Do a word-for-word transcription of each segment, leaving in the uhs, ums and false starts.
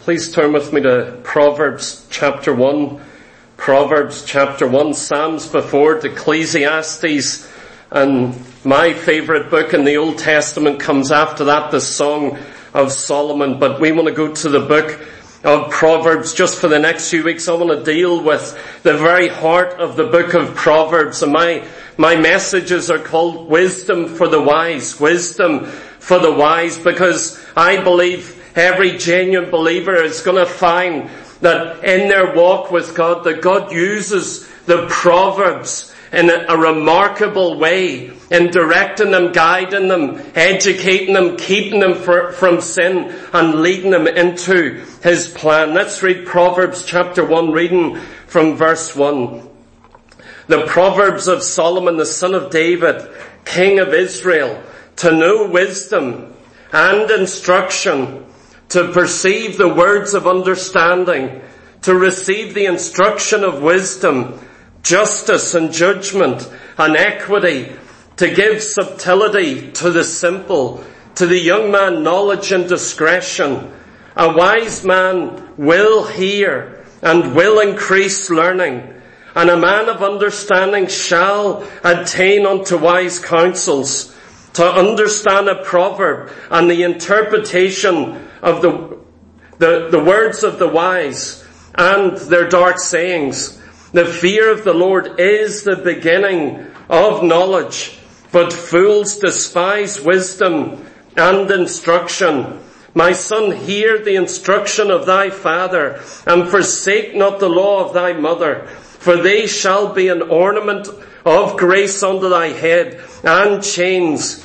Please turn with me to Proverbs chapter one. Proverbs chapter one. Psalms before it, Ecclesiastes, and my favourite book in the Old Testament comes after that, the Song of Solomon. But we want to go to the book of Proverbs. Just for the next few weeks, I want to deal with the very heart of the book of Proverbs. And my, my messages are called Wisdom for the Wise. Wisdom for the Wise, because I believe every genuine believer is going to find that in their walk with God, that God uses the Proverbs in a, a remarkable way in directing them, guiding them, educating them, keeping them for, from sin and leading them into His plan. Let's read Proverbs chapter one, reading from verse one. The Proverbs of Solomon, the son of David, king of Israel, to know wisdom and instruction, to perceive the words of understanding, to receive the instruction of wisdom, justice and judgment and equity, to give subtlety to the simple, to the young man knowledge and discretion. A wise man will hear and will increase learning, and a man of understanding shall attain unto wise counsels. To understand a proverb and the interpretation of the, the, the words of the wise and their dark sayings. The fear of the Lord is the beginning of knowledge, but fools despise wisdom and instruction. My son, hear the instruction of thy father, and forsake not the law of thy mother, for they shall be an ornament of grace unto thy head, and chains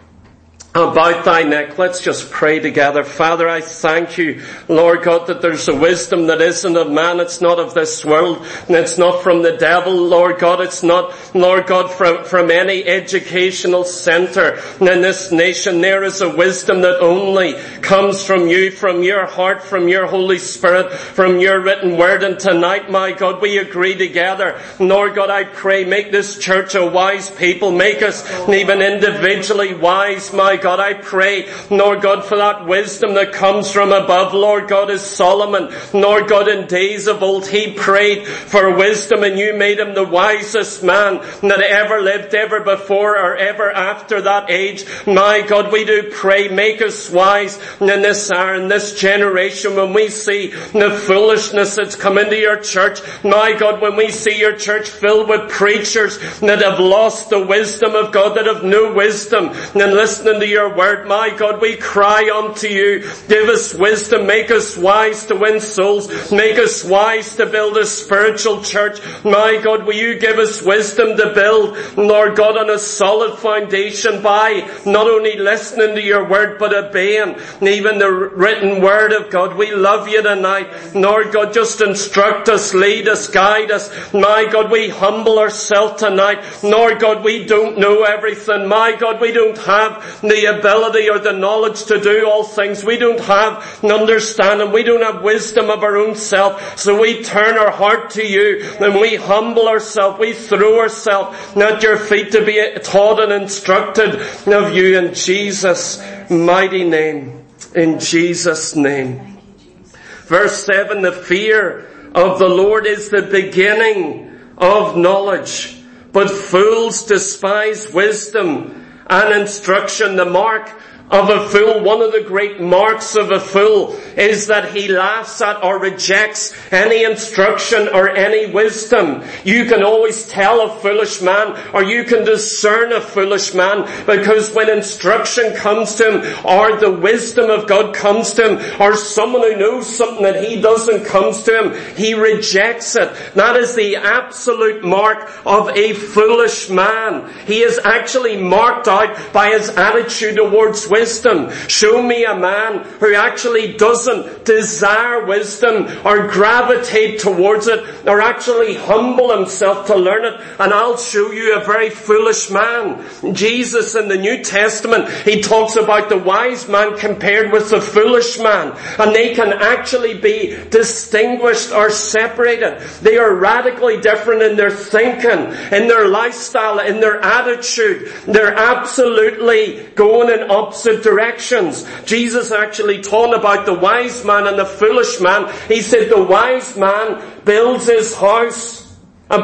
about thy neck. Let's just pray together. Father, I thank you, Lord God, that there's a wisdom that isn't of man, it's not of this world, and it's not from the devil, Lord God, it's not, Lord God, from, from any educational center in this nation. There is a wisdom that only comes from you, from your heart, from your Holy Spirit, from your written word. And tonight, my God, we agree together. Lord God, I pray, make this church a wise people, make us even individually wise, my God. God, I pray, Lord God, for that wisdom that comes from above. Lord God, as Solomon, Lord God, in days of old, he prayed for wisdom, and you made him the wisest man that ever lived, ever before or ever after that age. My God, we do pray, make us wise in this hour, in this generation, when we see the foolishness that's come into your church. My God, when we see your church filled with preachers that have lost the wisdom of God, that have no wisdom, and listening to your word, my God, we cry unto you. Give us wisdom. Make us wise to win souls. Make us wise to build a spiritual church. My God, will you give us wisdom to build, Lord God, on a solid foundation by not only listening to your word, but obeying even the written word of God. We love you tonight. Lord God, just instruct us, lead us, guide us. My God, we humble ourselves tonight. Lord God, we don't know everything. My God, we don't have the ability or the knowledge to do all things. We don't have an understanding. We don't have wisdom of our own self. So we turn our heart to you, and we humble ourselves. We throw ourselves at your feet to be taught and instructed of you in Jesus' mighty name. In Jesus' name. Verse seven, the fear of the Lord is the beginning of knowledge, but fools despise wisdom and instruction. The mark of a fool, one of the great marks of a fool, is that he laughs at or rejects any instruction or any wisdom. You can always tell a foolish man, or you can discern a foolish man, because when instruction comes to him, or the wisdom of God comes to him, or someone who knows something that he doesn't comes to him, he rejects it. That is the absolute mark of a foolish man. He is actually marked out by his attitude towards wisdom. Show me a man who actually doesn't desire wisdom or gravitate towards it or actually humble himself to learn it, and I'll show you a very foolish man. Jesus in the New Testament, he talks about the wise man compared with the foolish man, and they can actually be distinguished or separated. They are radically different in their thinking, in their lifestyle, in their attitude. They're absolutely going in opposite opposite directions. Jesus actually taught about the wise man and the foolish man. He said the wise man builds his house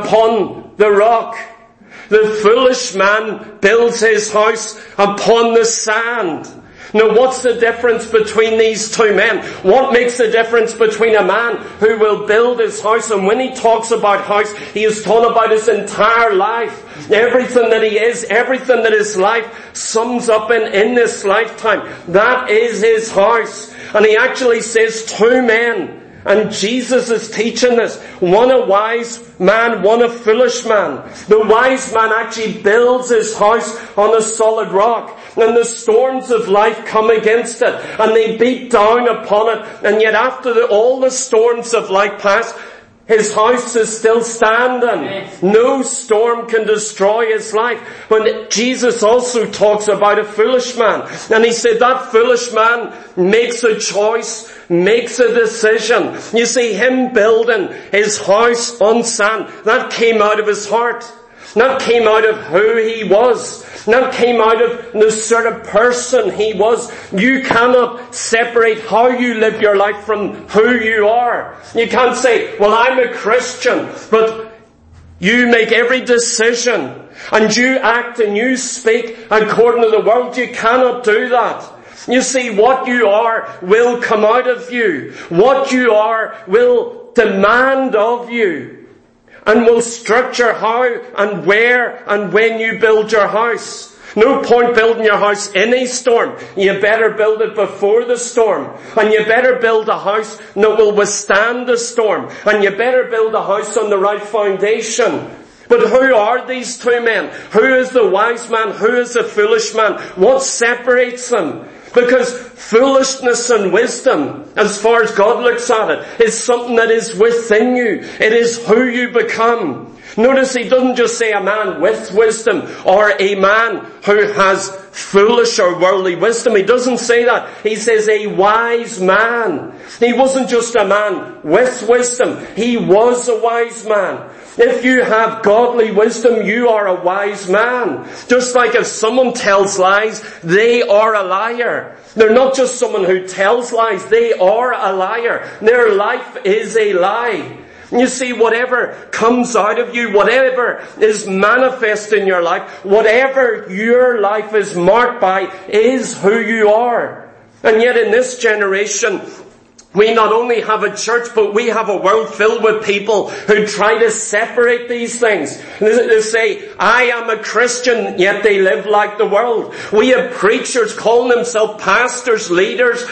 upon the rock. The foolish man builds his house upon the sand. Now, what's the difference between these two men? What makes the difference between a man who will build his house, and when he talks about house, he is talking about his entire life. Everything that he is, everything that his life sums up in, in this lifetime. That is his house. And he actually says two men. And Jesus is teaching this. One a wise man, one a foolish man. The wise man actually builds his house on a solid rock. And the storms of life come against it. And they beat down upon it. And yet after the, all the storms of life pass, his house is still standing. Yes. No storm can destroy his life. When Jesus also talks about a foolish man. And he said that foolish man makes a choice, makes a decision. You see, him building his house on sand, that came out of his heart. That came out of who he was. That came out of the sort of person he was. You cannot separate how you live your life from who you are. You can't say, well, I'm a Christian, but you make every decision and you act and you speak according to the world. You cannot do that. You see, what you are will come out of you. What you are will demand of you. And will structure how and where and when you build your house. No point building your house in a storm. You better build it before the storm. And you better build a house that will withstand the storm. And you better build a house on the right foundation. But who are these two men? Who is the wise man? Who is the foolish man? What separates them? Because foolishness and wisdom, as far as God looks at it, is something that is within you. It is who you become. Notice he doesn't just say a man with wisdom or a man who has foolish or worldly wisdom. He doesn't say that. He says a wise man. He wasn't just a man with wisdom. He was a wise man. If you have godly wisdom, you are a wise man. Just like if someone tells lies, they are a liar. They're not just someone who tells lies, they are a liar. Their life is a lie. You see, whatever comes out of you, whatever is manifest in your life, whatever your life is marked by is who you are. And yet in this generation, we not only have a church, but we have a world filled with people who try to separate these things. They say, I am a Christian, yet they live like the world. We have preachers calling themselves pastors, leaders,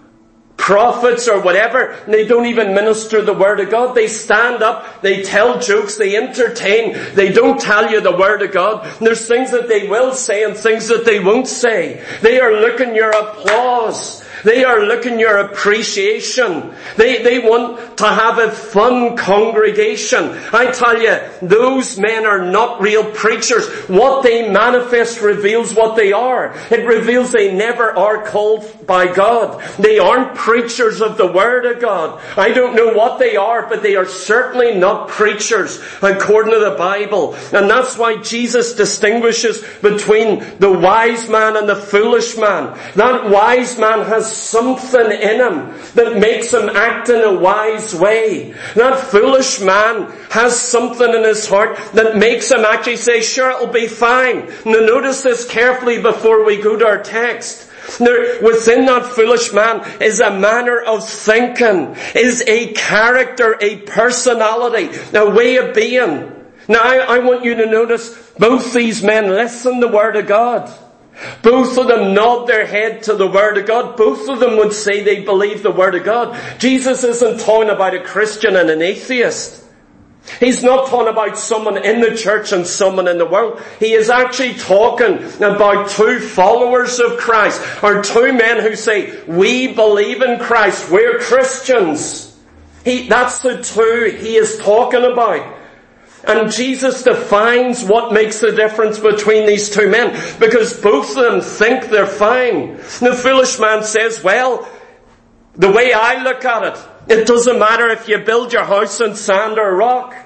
prophets or whatever, and they don't even minister the Word of God. They stand up, they tell jokes, they entertain, they don't tell you the Word of God. And there's things that they will say and things that they won't say. They are looking your applause. They are looking your appreciation. They, they want to have a fun congregation. I tell you, those men are not real preachers. What they manifest reveals what they are. It reveals they never are called by God. They aren't preachers of the Word of God. I don't know what they are, but they are certainly not preachers according to the Bible. And that's why Jesus distinguishes between the wise man and the foolish man. That wise man has something in him that makes him act in a wise way. That foolish man has something in his heart that makes him actually say, sure, it'll be fine. Now notice this carefully before we go to our text. There, within that foolish man is a manner of thinking, is a character, a personality, a way of being. Now I, I want you to notice both these men listen to the Word of God. Both of them nod their head to the Word of God. Both of them would say they believe the Word of God. Jesus isn't talking about a Christian and an atheist. He's not talking about someone in the church and someone in the world. He is actually talking about two followers of Christ, or two men who say, we believe in Christ, we're Christians. He, that's the two he is talking about. And Jesus defines what makes the difference between these two men, because both of them think they're fine. The foolish man says, well, the way I look at it, it doesn't matter if you build your house on sand or rock.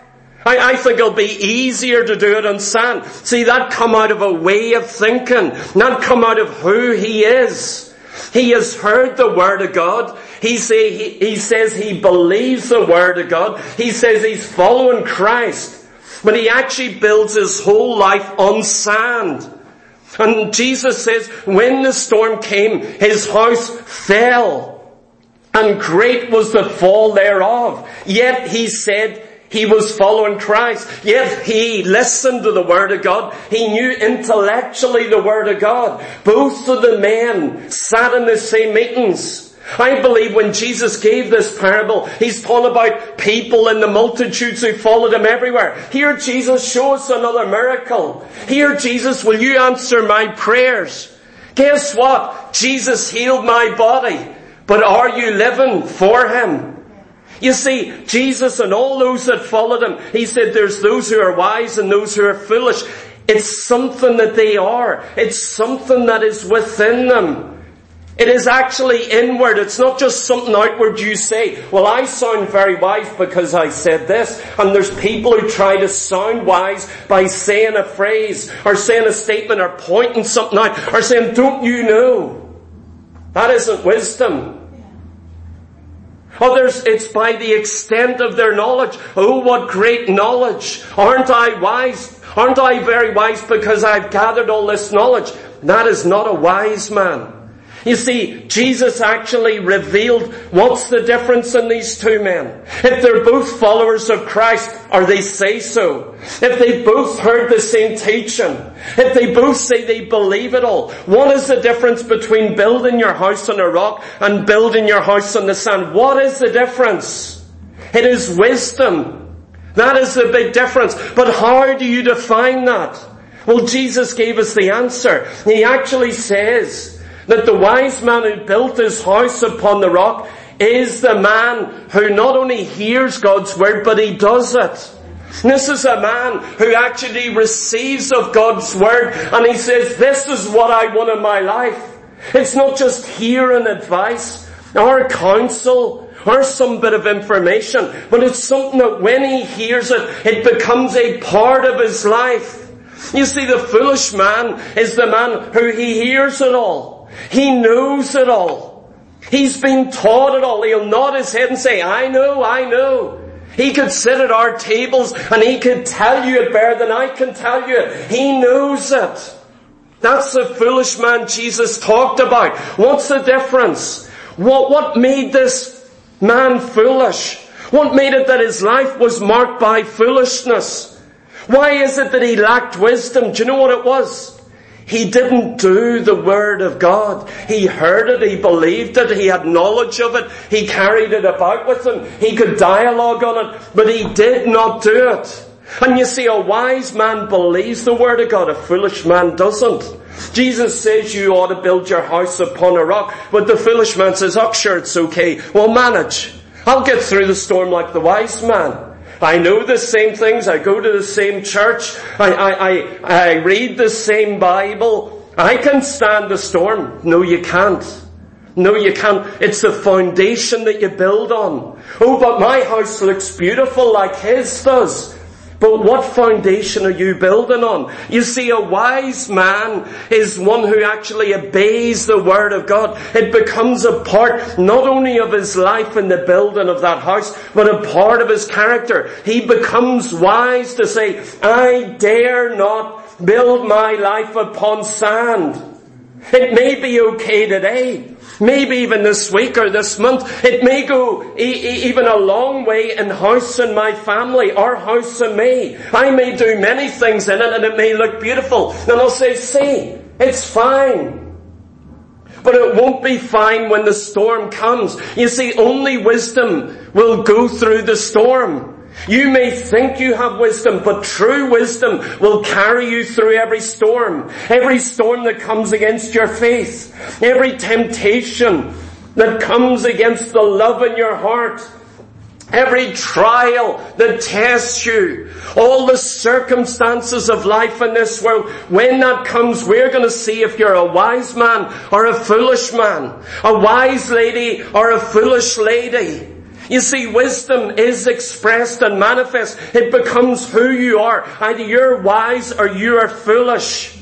I, I think it'll be easier to do it on sand. See, that come out of a way of thinking, not come out of who he is. He has heard the Word of God. He, say, he, he says he believes the Word of God. He says he's following Christ. But he actually builds his whole life on sand. And Jesus says when the storm came, his house fell. And great was the fall thereof. Yet he said he was following Christ. Yet he listened to the Word of God. He knew intellectually the Word of God. Both of the men sat in the same meetings. I believe when Jesus gave this parable, he's talking about people in the multitudes who followed him everywhere. Here, Jesus, show us another miracle. Here, Jesus, will you answer my prayers? Guess what? Jesus healed my body. But are you living for him? You see, Jesus and all those that followed him, he said there's those who are wise and those who are foolish. It's something that they are. It's something that is within them. It is actually inward. It's not just something outward you say. Well, I sound very wise because I said this. And there's people who try to sound wise by saying a phrase or saying a statement or pointing something out or saying, don't you know? That isn't wisdom. Others, it's by the extent of their knowledge. Oh, what great knowledge. Aren't I wise? Aren't I very wise because I've gathered all this knowledge? That is not a wise man. You see, Jesus actually revealed what's the difference in these two men. If they're both followers of Christ, or they say so, if they both heard the same teaching, if they both say they believe it all, what is the difference between building your house on a rock and building your house on the sand? What is the difference? It is wisdom. That is the big difference. But how do you define that? Well, Jesus gave us the answer. He actually says that the wise man who built his house upon the rock is the man who not only hears God's word, but he does it. This is a man who actually receives of God's word and he says, this is what I want in my life. It's not just hearing advice or counsel or some bit of information, but it's something that when he hears it, it becomes a part of his life. You see, the foolish man is the man who he hears it all. He knows it all. He's been taught it all. He'll nod his head and say, I know, I know. He could sit at our tables and he could tell you it better than I can tell you it. He knows it. That's the foolish man Jesus talked about. What's the difference? What, what made this man foolish? What made it that his life was marked by foolishness? Why is it that he lacked wisdom? Do you know what it was? He didn't do the Word of God. He heard it, he believed it, he had knowledge of it, he carried it about with him, he could dialogue on it, but he did not do it. And you see, a wise man believes the Word of God, a foolish man doesn't. Jesus says you ought to build your house upon a rock, but the foolish man says, oh sure, it's okay, we'll manage. I'll get through the storm like the wise man. I know the same things. I go to the same church. I, I, I, I read the same Bible. I can stand the storm. No, you can't. No, you can't. It's the foundation that you build on. Oh, but my house looks beautiful like his does. But what foundation are you building on? You see, a wise man is one who actually obeys the Word of God. It becomes a part not only of his life in the building of that house, but a part of his character. He becomes wise to say, I dare not build my life upon sand. It may be okay today. Maybe even this week or this month. It may go e- e- even a long way in house and my family, our house and me. I may do many things in it and it may look beautiful. And I'll say, see, it's fine. But it won't be fine when the storm comes. You see, only wisdom will go through the storm. You may think you have wisdom, but true wisdom will carry you through every storm. Every storm that comes against your faith. Every temptation that comes against the love in your heart. Every trial that tests you. All the circumstances of life in this world. When that comes, we're going to see if you're a wise man or a foolish man. A wise lady or a foolish lady. You see, wisdom is expressed and manifest. It becomes who you are. Either you're wise or you are foolish.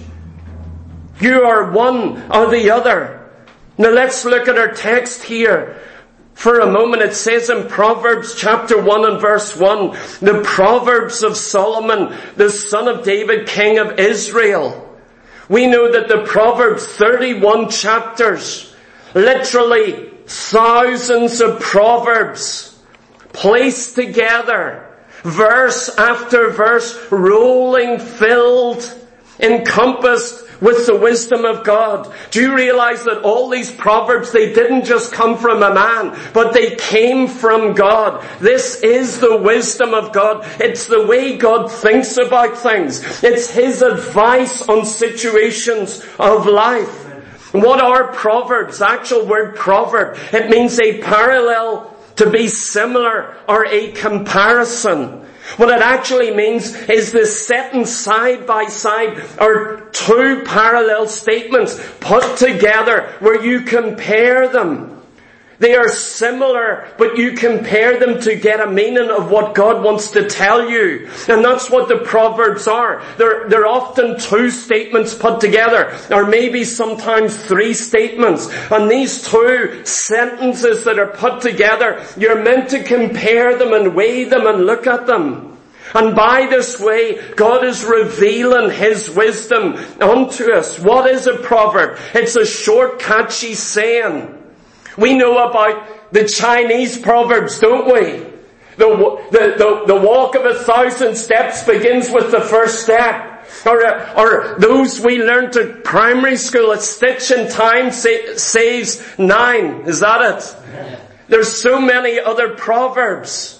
You are one or the other. Now let's look at our text here. For a moment, it says in Proverbs chapter one and verse one, the Proverbs of Solomon, the son of David, king of Israel. We know that the Proverbs, thirty-one chapters, literally thousands of Proverbs placed together, verse after verse, rolling, filled, encompassed with the wisdom of God. Do you realize that all these Proverbs, they didn't just come from a man, but they came from God. This is the wisdom of God. It's the way God thinks about things. It's His advice on situations of life. What are Proverbs? The actual word proverb, it means a parallel, to be similar, or a comparison. What it actually means is the setting side by side or two parallel statements put together where you compare them. They are similar, but you compare them to get a meaning of what God wants to tell you. And that's what the Proverbs are. They're, they're often two statements put together, or maybe sometimes three statements. And these two sentences that are put together, you're meant to compare them and weigh them and look at them. And by this way, God is revealing His wisdom unto us. What is a proverb? It's a short, catchy saying. We know about the Chinese proverbs, don't we? The, the, the, the walk of a thousand steps begins with the first step. Or, or those we learned at primary school, a stitch in time sa- saves nine. Is that it? There's so many other proverbs.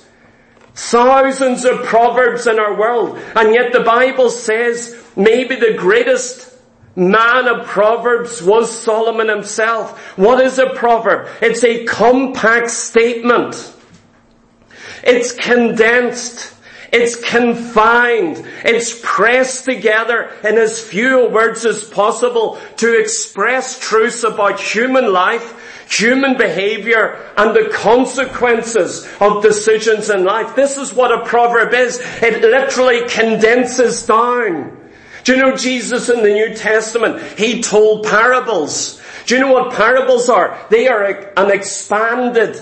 Thousands of proverbs in our world. And yet the Bible says maybe the greatest man of Proverbs was Solomon himself. What is a proverb? It's a compact statement. It's condensed. It's confined. It's pressed together in as few words as possible to express truths about human life, human behavior, and the consequences of decisions in life. This is what a proverb is. It literally condenses down. Do you know Jesus in the New Testament, He told parables. Do you know what parables are? They are a, an expanded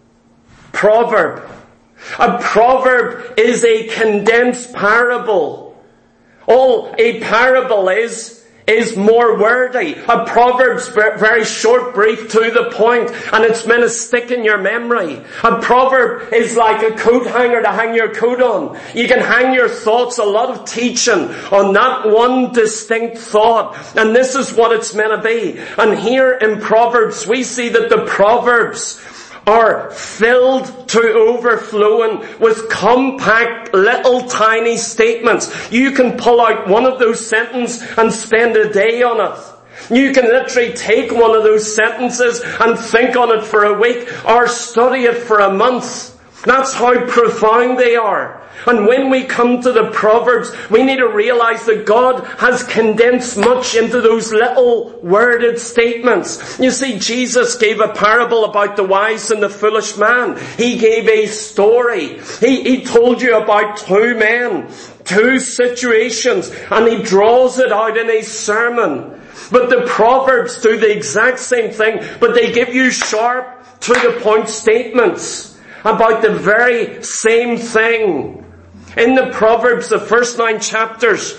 proverb. A proverb is a condensed parable. All a parable is, is more wordy. A proverb's very short, brief, to the point, and it's meant to stick in your memory. A proverb is like a coat hanger to hang your coat on. You can hang your thoughts, a lot of teaching on that one distinct thought, and this is what it's meant to be. And here in Proverbs, we see that the Proverbs are filled to overflowing with compact little tiny statements. You can pull out one of those sentences and spend a day on it. You can literally take one of those sentences and think on it for a week or study it for a month. That's how profound they are. And when we come to the Proverbs, we need to realize that God has condensed much into those little worded statements. You see, Jesus gave a parable about the wise and the foolish man. He gave a story. He, he told you about two men, two situations, and He draws it out in a sermon. But the Proverbs do the exact same thing, but they give you sharp, to the point statements about the very same thing. In the Proverbs, the first nine chapters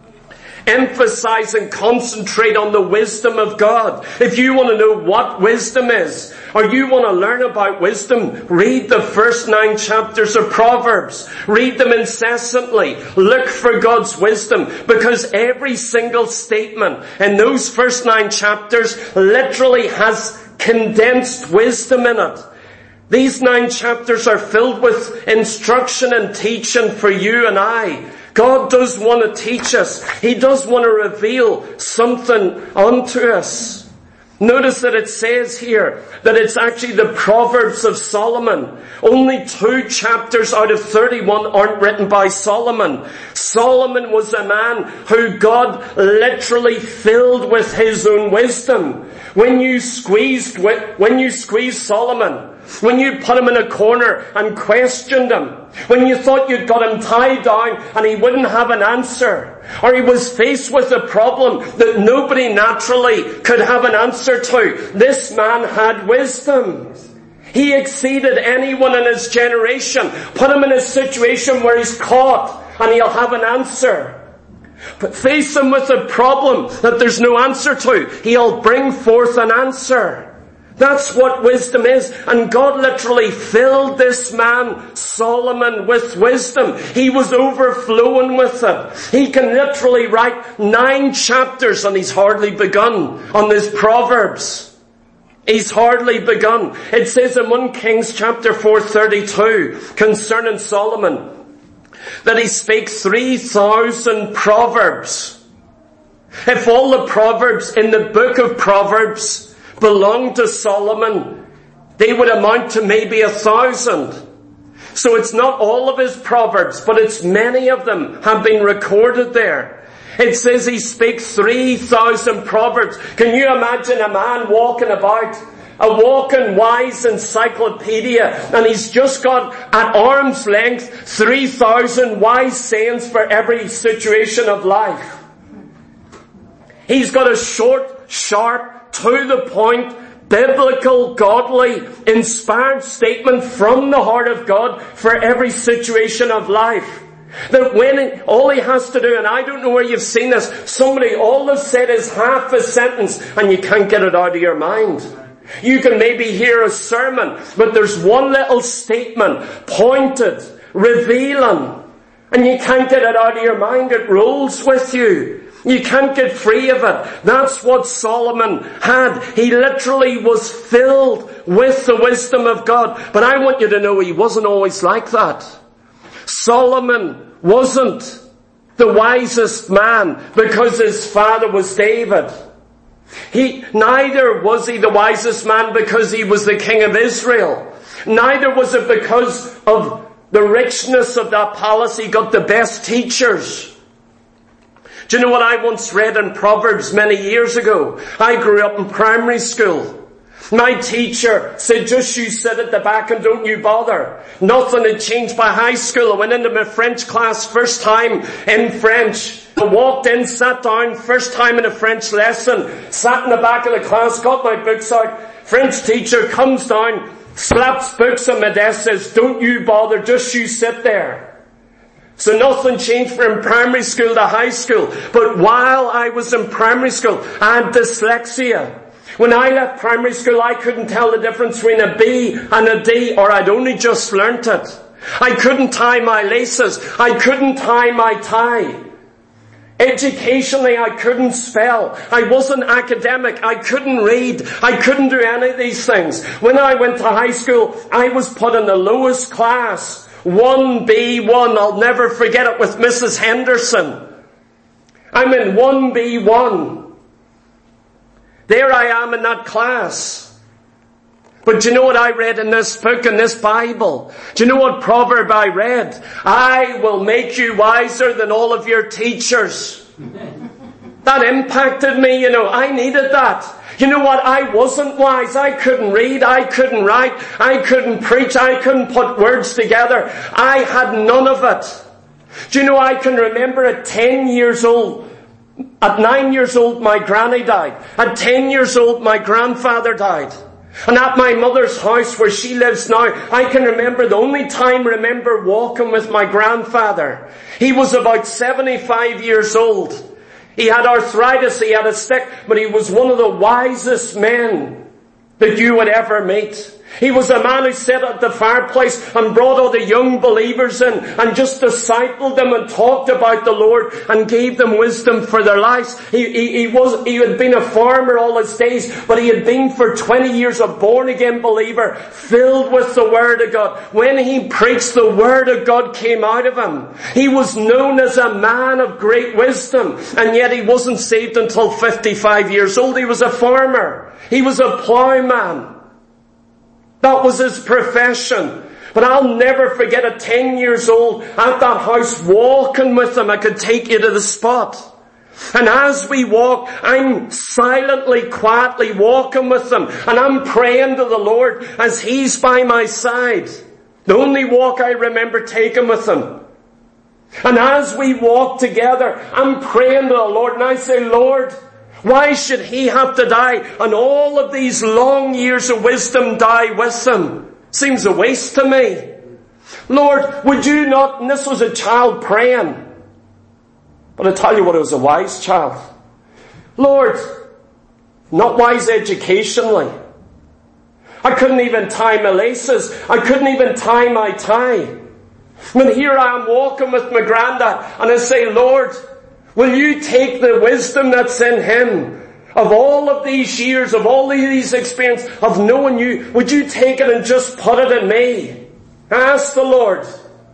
emphasize and concentrate on the wisdom of God. If you want to know what wisdom is, or you want to learn about wisdom, read the first nine chapters of Proverbs. Read them incessantly. Look for God's wisdom, because every single statement in those first nine chapters literally has condensed wisdom in it. These nine chapters are filled with instruction and teaching for you and I. God does want to teach us. He does want to reveal something unto us. Notice that it says here that it's actually the Proverbs of Solomon. Only two chapters out of thirty-one aren't written by Solomon. Solomon was a man who God literally filled with His own wisdom. When you squeezed, when you squeezed Solomon, when you put him in a corner and questioned him, when you thought you'd got him tied down and he wouldn't have an answer, or he was faced with a problem that nobody naturally could have an answer to, this man had wisdom. He exceeded anyone in his generation. Put him in a situation where he's caught and he'll have an answer. But face him with a problem that there's no answer to, he'll bring forth an answer. That's what wisdom is. And God literally filled this man, Solomon, with wisdom. He was overflowing with it. He can literally write nine chapters, and he's hardly begun on this Proverbs. He's hardly begun. It says in First Kings chapter four thirty-two concerning Solomon that he speaks three thousand proverbs. If all the proverbs in the book of Proverbs belonged to Solomon, they would amount to maybe a thousand. So it's not all of his proverbs, but it's many of them have been recorded there. It says he speaks three thousand proverbs. Can you imagine a man walking about, a walking wise encyclopedia, and he's just got at arm's length three thousand wise sayings for every situation of life. He's got a short, sharp, to the point, biblical, godly, inspired statement from the heart of God for every situation of life. That when it, all he has to do, and I don't know where you've seen this, somebody all they've said is half a sentence and you can't get it out of your mind. You can maybe hear a sermon, but there's one little statement, pointed, revealing, and you can't get it out of your mind. It rolls with you. You can't get free of it. That's what Solomon had. He literally was filled with the wisdom of God. But I want you to know he wasn't always like that. Solomon wasn't the wisest man because his father was David. He, neither was he the wisest man because he was the king of Israel. Neither was it because of the richness of that palace he got the best teachers. Do you know what I once read in Proverbs many years ago? I grew up in primary school. My teacher said, just you sit at the back and don't you bother. Nothing had changed by high school. I went into my French class first time in French. I walked in, sat down, first time in a French lesson, sat in the back of the class, got my books out. French teacher comes down, slaps books on my desk, says, don't you bother, just you sit there. So nothing changed from primary school to high school. But while I was in primary school, I had dyslexia. When I left primary school, I couldn't tell the difference between a B and a D, or I'd only just learnt it. I couldn't tie my laces. I couldn't tie my tie. Educationally, I couldn't spell. I wasn't academic. I couldn't read. I couldn't do any of these things. When I went to high school, I was put in the lowest class. one B one, I'll never forget it, with Missus Henderson. I'm in one B one. There I am in that class. But do you know what I read in this book, in this Bible? Do you know what proverb I read? I will make you wiser than all of your teachers. That impacted me, you know. I needed that. You know what? I wasn't wise. I couldn't read. I couldn't write. I couldn't preach. I couldn't put words together. I had none of it. Do you know, I can remember at ten years old, at nine years old, my granny died. At ten years old, my grandfather died. And at my mother's house where she lives now, I can remember the only time I remember walking with my grandfather. He was about seventy-five years old. He had arthritis, he had a stick, but he was one of the wisest men that you would ever meet. He was a man who sat at the fireplace and brought all the young believers in and just discipled them and talked about the Lord and gave them wisdom for their lives. He, he, he was, he had been a farmer all his days, but he had been for twenty years a born again believer, filled with the Word of God. When he preached, the Word of God came out of him. He was known as a man of great wisdom, and yet he wasn't saved until fifty-five years old. He was a farmer. He was a plowman. That was his profession. But I'll never forget at ten years old, at that house, walking with him. I could take you to the spot. And as we walk, I'm silently, quietly walking with them. And I'm praying to the Lord as He's by my side. The only walk I remember taking with Him. And as we walk together, I'm praying to the Lord and I say, Lord, why should He have to die and all of these long years of wisdom die with Him? Seems a waste to me. Lord, would you not, and this was a child praying, but I tell you what, it was a wise child. Lord, not wise educationally. I couldn't even tie my laces. I couldn't even tie my tie. But here I am walking with my granddad and I say, Lord, will you take the wisdom that's in him, of all of these years, of all of these experiences, of knowing you, would you take it and just put it in me? Ask the Lord.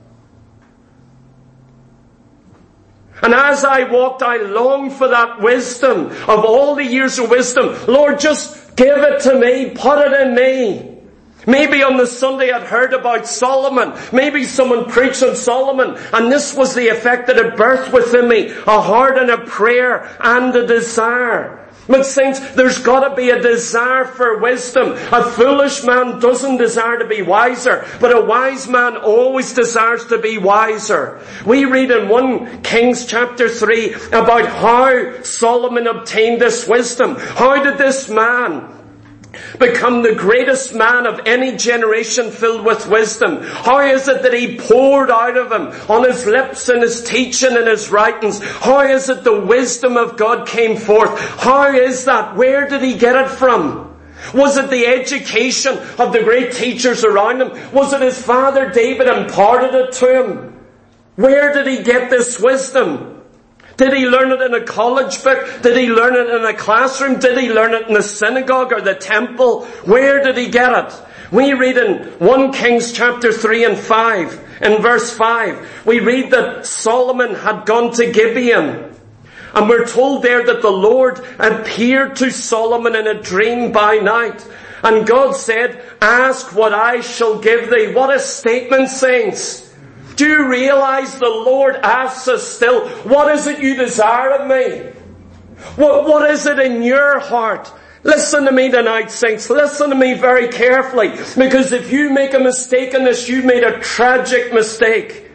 And as I walked, I longed for that wisdom, of all the years of wisdom. Lord, just give it to me, put it in me. Maybe on the Sunday I'd heard about Solomon. Maybe someone preached on Solomon. And this was the effect that it birthed within me. A heart and a prayer and a desire. But saints, there's got to be a desire for wisdom. A foolish man doesn't desire to be wiser, but a wise man always desires to be wiser. We read in First Kings chapter three about how Solomon obtained this wisdom. How did this man become the greatest man of any generation filled with wisdom? How is it that he poured out of him on his lips and his teaching and his writings? How is it the wisdom of God came forth? How is that? Where did he get it from? Was it the education of the great teachers around him? Was it his father David imparted it to him? Where did he get this wisdom? Did he learn it in a college book? Did he learn it in a classroom? Did he learn it in the synagogue or the temple? Where did he get it? We read in First Kings chapter three and five, in verse five, we read that Solomon had gone to Gibeon. And we're told there that the Lord appeared to Solomon in a dream by night. And God said, ask what I shall give thee. What a statement, saints. Do you realize the Lord asks us still, what is it you desire of me? What, what is it in your heart? Listen to me tonight, saints. Listen to me very carefully. Because if you make a mistake in this, you've made a tragic mistake.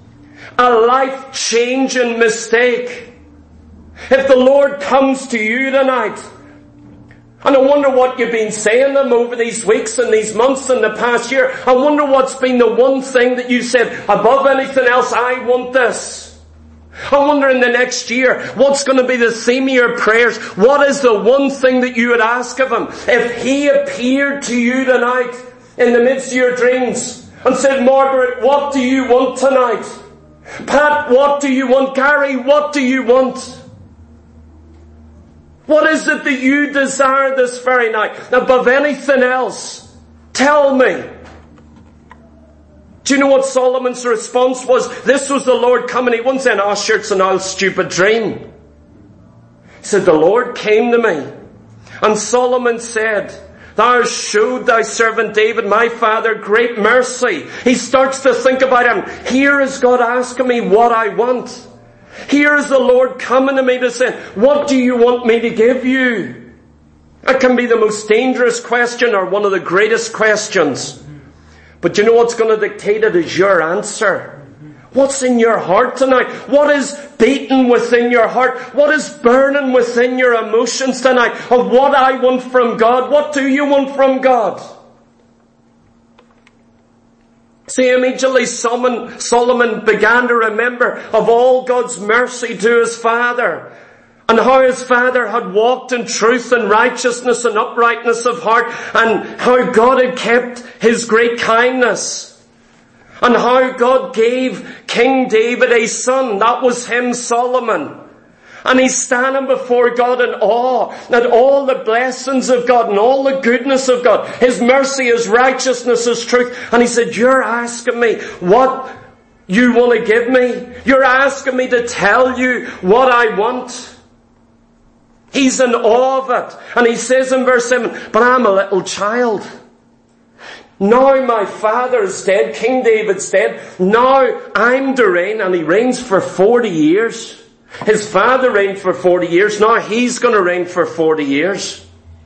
A life-changing mistake. If the Lord comes to you tonight, and I wonder what you've been saying to Him over these weeks and these months and the past year. I wonder what's been the one thing that you said, above anything else, I want this. I wonder in the next year, what's going to be the theme of your prayers? What is the one thing that you would ask of Him? If He appeared to you tonight in the midst of your dreams and said, Margaret, what do you want tonight? Pat, what do you want? Gary, what do you want? What is it that you desire this very night? Above anything else, tell me. Do you know what Solomon's response was? This was the Lord coming. He wasn't saying, oh, sure, it's an old stupid dream. He said, the Lord came to me. And Solomon said, thou hast showed thy servant David, my father, great mercy. He starts to think about him. Here is God asking me what I want. Here is the Lord coming to me to say, what do you want me to give you? It can be the most dangerous question or one of the greatest questions. But you know what's going to dictate it is your answer. What's in your heart tonight? What is beating within your heart? What is burning within your emotions tonight of what I want from God? What do you want from God? See, immediately Solomon, Solomon began to remember of all God's mercy to his father, and how his father had walked in truth and righteousness and uprightness of heart, and how God had kept His great kindness, and how God gave King David a son. That was him, Solomon. And he's standing before God in awe at all the blessings of God and all the goodness of God. His mercy, His righteousness, His truth. And he said, you're asking me what you want to give me? You're asking me to tell you what I want? He's in awe of it. And he says in verse seven, but I'm a little child. Now my father is dead, King David's dead. Now I'm to reign, and he reigns for forty years. His father reigned for forty years. Now he's going to reign for forty years.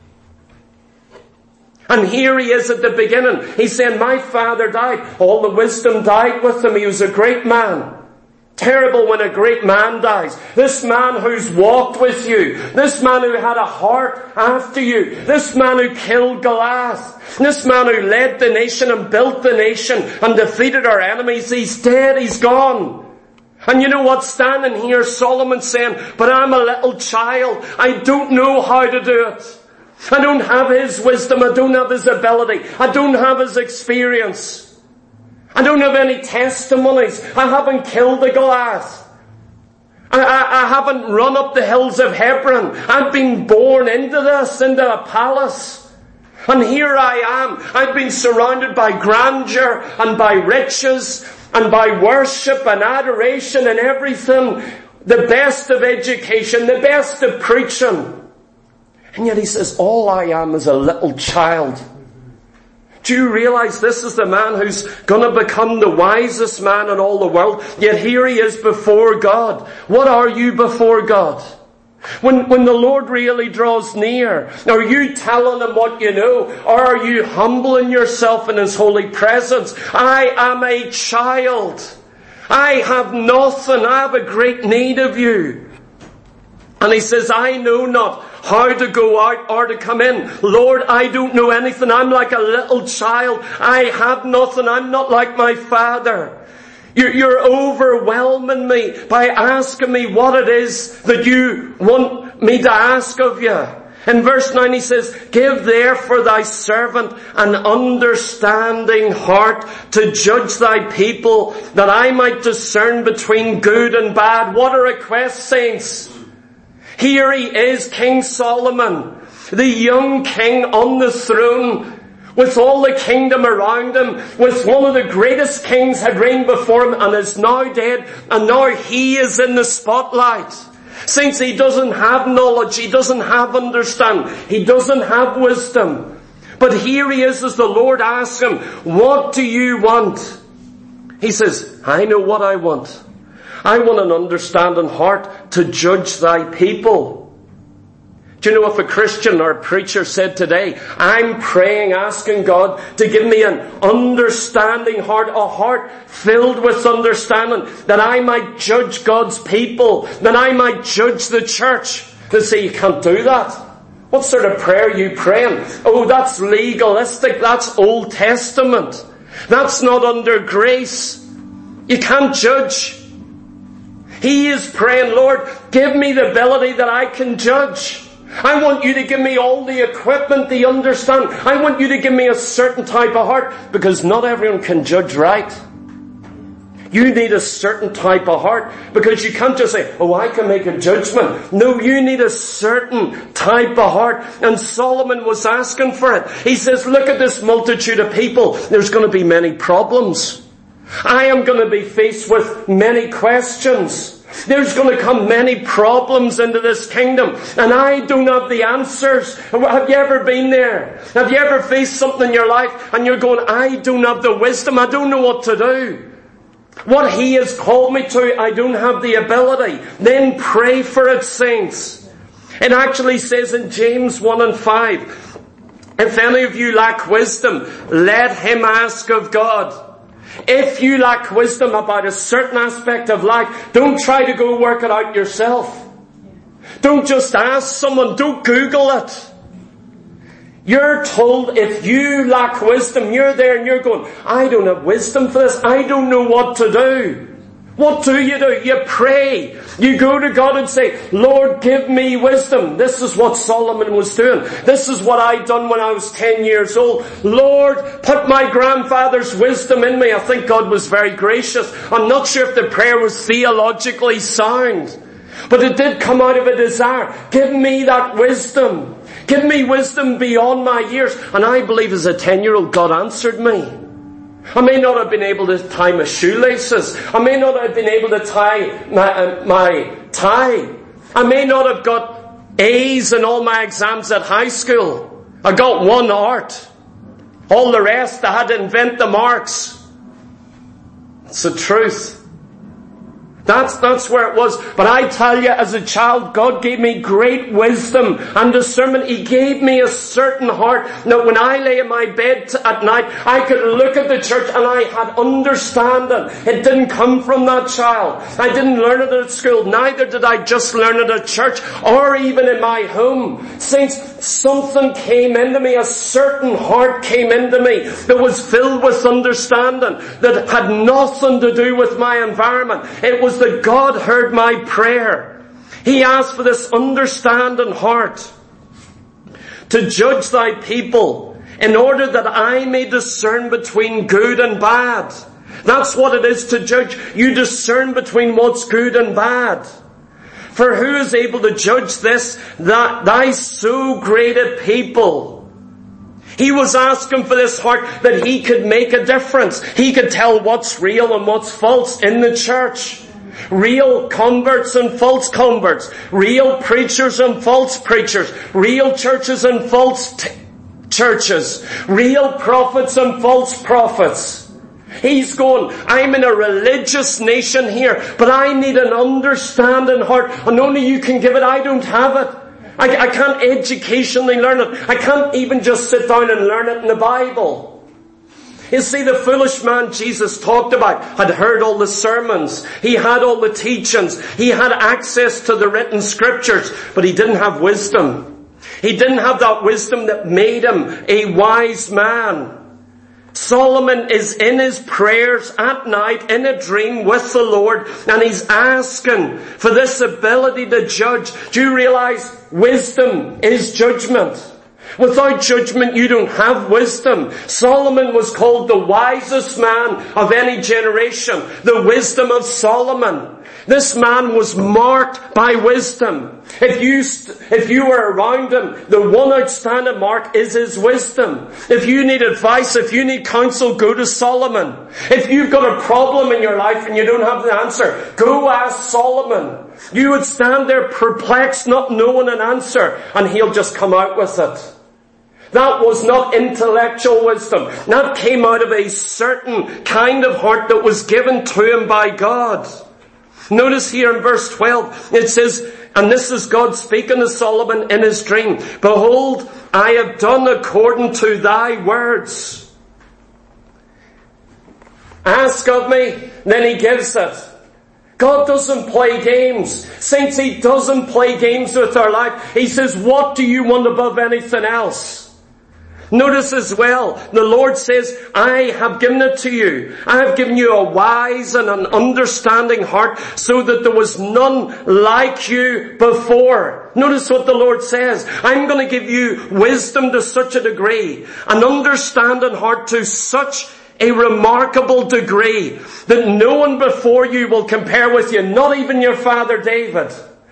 And here he is at the beginning. He's saying, my father died. All the wisdom died with him. He was a great man. Terrible when a great man dies. This man who's walked with you. This man who had a heart after you. This man who killed Goliath. This man who led the nation and built the nation and defeated our enemies. He's dead. He's gone. And you know what? Standing here, Solomon saying, but I'm a little child. I don't know how to do it. I don't have his wisdom. I don't have his ability. I don't have his experience. I don't have any testimonies. I haven't killed the Goliath. I, I, I haven't run up the hills of Hebron. I've been born into this, into a palace. And here I am. I've been surrounded by grandeur and by riches and by worship and adoration and everything. The best of education, the best of preaching. And yet he says, all I am is a little child. Do you realize this is the man who's going to become the wisest man in all the world? Yet here he is before God. What are you before God? When, when the Lord really draws near, are you telling him what you know? Or are you humbling yourself in his holy presence? I am a child. I have nothing. I have a great need of you. And he says, I know not how to go out or to come in. Lord, I don't know anything. I'm like a little child. I have nothing. I'm not like my father. You're, you're overwhelming me by asking me what it is that you want me to ask of you. In verse nine he says, give therefore thy servant an understanding heart to judge thy people, that I might discern between good and bad. What a request, saints. Here he is, King Solomon, the young king on the throne, with all the kingdom around him, with one of the greatest kings had reigned before him and is now dead, and now he is in the spotlight. Saints, he doesn't have knowledge, he doesn't have understanding, he doesn't have wisdom. But here he is as the Lord asks him, what do you want? He says, I know what I want. I want an understanding heart to judge thy people. Do you know, if a Christian or a preacher said today, I'm praying, asking God to give me an understanding heart, a heart filled with understanding, that I might judge God's people, that I might judge the church. They say, you can't do that. What sort of prayer are you praying? Oh, that's legalistic. That's Old Testament. That's not under grace. You can't judge. He is praying, Lord, give me the ability that I can judge. I want you to give me all the equipment, the understanding. I want you to give me a certain type of heart, because not everyone can judge right. You need a certain type of heart, because you can't just say, oh, I can make a judgment. No, you need a certain type of heart. And Solomon was asking for it. He says, look at this multitude of people. There's going to be many problems. I am going to be faced with many questions. There's going to come many problems into this kingdom, and I don't have the answers. Have you ever been there? Have you ever faced something in your life and you're going, I don't have the wisdom, I don't know what to do. What he has called me to, I don't have the ability. Then pray for it, saints. It actually says in James one and five, if any of you lack wisdom, let him ask of God. If you lack wisdom about a certain aspect of life, don't try to go work it out yourself. Don't just ask someone, don't Google it. You're told if you lack wisdom, you're there and you're going, I don't have wisdom for this. I don't know what to do. What do you do? You pray. You go to God and say, Lord, give me wisdom. This is what Solomon was doing. This is what I'd done when I was ten years old. Lord, put my grandfather's wisdom in me. I think God was very gracious. I'm not sure if the prayer was theologically sound, but it did come out of a desire. Give me that wisdom. Give me wisdom beyond my years. And I believe as a ten-year-old, God answered me. I may not have been able to tie my shoelaces. I may not have been able to tie my, uh, my tie. I may not have got A's in all my exams at high school. I got one art. All the rest, I had to invent the marks. It's the truth. That's, that's where it was. But I tell you, as a child, God gave me great wisdom and discernment. He gave me a certain heart. Now, when I lay in my bed t- at night, I could look at the church and I had understanding. It didn't come from that child. I didn't learn it at school. Neither did I just learn it at church or even in my home. Saints, something came into me. A certain heart came into me that was filled with understanding, that had nothing to do with my environment. It was that God heard my prayer. He asked for this understanding heart to judge thy people in order that I may discern between good and bad. That's what it is to judge. You discern between what's good and bad. For who is able to judge this, that thy so great a people? He was asking for this heart that he could make a difference. He could tell what's real and what's false in the church. Real converts and false converts. Real preachers and false preachers. Real churches and false t- churches. Real prophets and false prophets. He's going, I'm in a religious nation here, but I need an understanding heart, and only you can give it. I don't have it. I, I can't educationally learn it. I can't even just sit down and learn it in the Bible. You see, the foolish man Jesus talked about had heard all the sermons. He had all the teachings. He had access to the written scriptures, but he didn't have wisdom. He didn't have that wisdom that made him a wise man. Solomon is in his prayers at night in a dream with the Lord, and he's asking for this ability to judge. Do you realize wisdom is judgment? Without judgment, you don't have wisdom. Solomon was called the wisest man of any generation. The wisdom of Solomon. This man was marked by wisdom. If you, if you were around him, the one outstanding mark is his wisdom. If you need advice, if you need counsel, go to Solomon. If you've got a problem in your life and you don't have the answer, go ask Solomon. You would stand there perplexed, not knowing an answer, and he'll just come out with it. That was not intellectual wisdom. That came out of a certain kind of heart that was given to him by God. Notice here in verse twelve, it says, and this is God speaking to Solomon in his dream, behold, I have done according to thy words. Ask of me, then he gives it. God doesn't play games. Saints, he doesn't play games with our life. He says, what do you want above anything else? Notice as well, the Lord says, I have given it to you. I have given you a wise and an understanding heart so that there was none like you before. Notice what the Lord says. I'm going to give you wisdom to such a degree, an understanding heart to such a remarkable degree that no one before you will compare with you, not even your father David.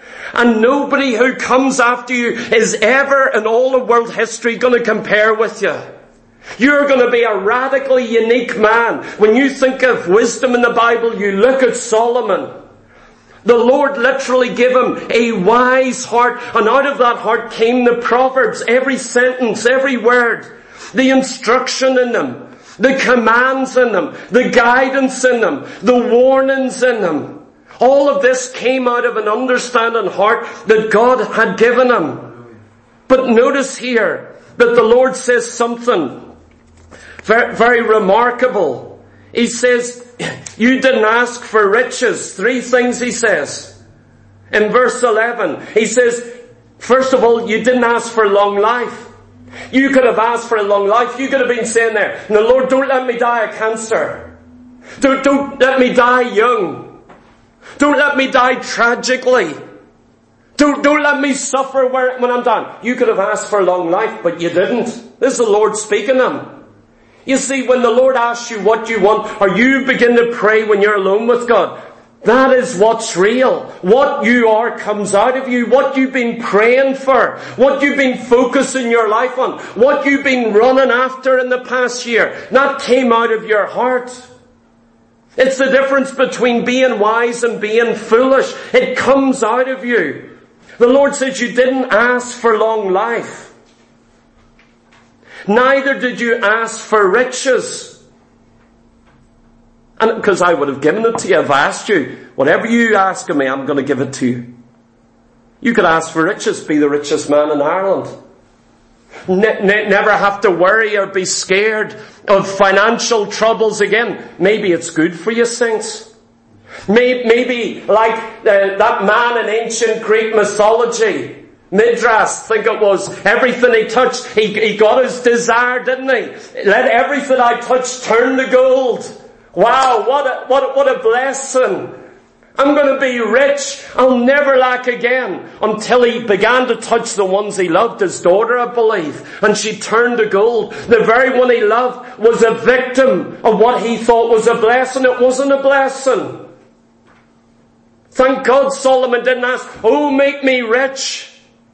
And nobody who comes after you is ever in all of world history going to compare with you. You're going to be a radically unique man. When you think of wisdom in the Bible, you look at Solomon. The Lord literally gave him a wise heart, and out of that heart came the Proverbs, every sentence, every word, the instruction in them, the commands in them, the guidance in them, the warnings in them. All of this came out of an understanding heart that God had given him. But notice here that the Lord says something very, very remarkable. He says, you didn't ask for riches. Three things he says. In verse eleven, he says, first of all, you didn't ask for long life. You could have asked for a long life. You could have been saying there, no, Lord, don't let me die of cancer. Don't, don't let me die young. Don't let me die tragically. Don't, don't let me suffer where, when I'm done. You could have asked for a long life, but you didn't. This is the Lord speaking to him. You see, when the Lord asks you what you want, or you begin to pray when you're alone with God, that is what's real. What you are comes out of you. What you've been praying for. What you've been focusing your life on. What you've been running after in the past year. That came out of your heart. It's the difference between being wise and being foolish. It comes out of you. The Lord says you didn't ask for long life. Neither did you ask for riches. And because I would have given it to you if I asked you, whatever you ask of me, I'm going to give it to you. You could ask for riches, be the richest man in Ireland. Ne- ne- never have to worry or be scared of financial troubles again. Maybe it's good for you, saints. Maybe, maybe like uh, that man in ancient Greek mythology, Midrash, think it was, everything he touched, he, he got his desire, didn't he? Let everything I touch turn to gold. Wow, what a, what a, what a blessing. I'm going to be rich. I'll never lack again. Until he began to touch the ones he loved, his daughter, I believe. And she turned to gold. The very one he loved was a victim of what he thought was a blessing. It wasn't a blessing. Thank God Solomon didn't ask, oh, make me rich.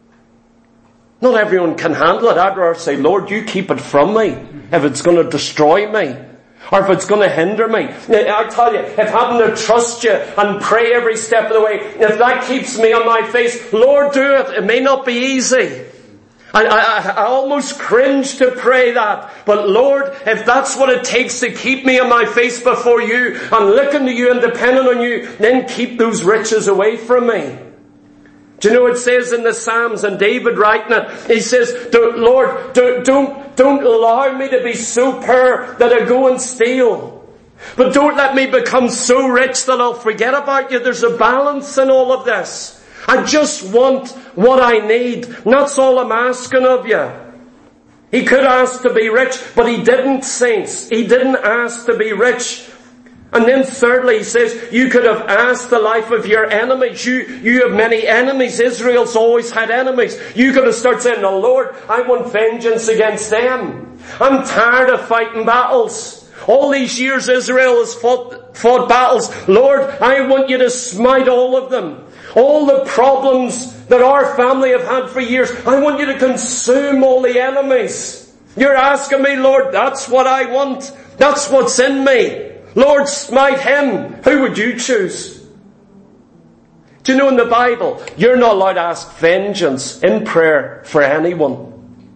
Not everyone can handle it. I'd rather say, Lord, you keep it from me if it's going to destroy me. Or if it's going to hinder me. I tell you, if having to trust you and pray every step of the way, if that keeps me on my face, Lord, do it. It may not be easy. I, I, I almost cringe to pray that. But Lord, if that's what it takes to keep me on my face before you and looking to you and depending on you, then keep those riches away from me. Do you know it says in the Psalms, and David writing it, he says, Lord, don't, don't, don't allow me to be so poor that I go and steal. But don't let me become so rich that I'll forget about you. There's a balance in all of this. I just want what I need. And that's all I'm asking of you. He could ask to be rich, but he didn't, saints. He didn't ask to be rich. And then thirdly, he says, you could have asked the life of your enemies. You, you have many enemies. Israel's always had enemies. You could have started saying, no, Lord, I want vengeance against them. I'm tired of fighting battles. All these years Israel has fought, fought battles. Lord, I want you to smite all of them. All the problems that our family have had for years, I want you to consume all the enemies. You're asking me, Lord, that's what I want. That's what's in me. Lord, smite him. Who would you choose? Do you know in the Bible, you're not allowed to ask vengeance in prayer for anyone.